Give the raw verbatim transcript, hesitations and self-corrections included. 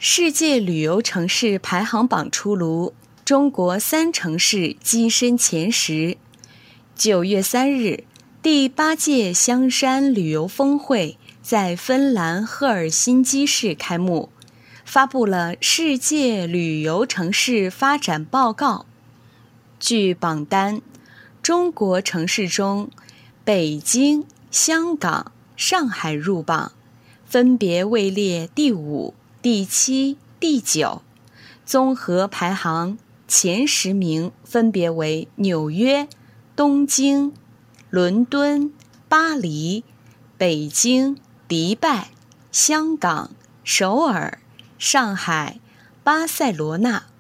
世界旅游城市排行榜出炉，中国三城市跻身前十。九月三日，第八届香山旅游峰会在芬兰赫尔辛基市开幕，发布了世界旅游城市发展报告。据榜单，中国城市中，北京、香港、上海入榜，分别位列第五、第七、第九，综合排行前十名分别为纽约、东京、伦敦、巴黎、北京、迪拜、香港、首尔、上海、巴塞罗那。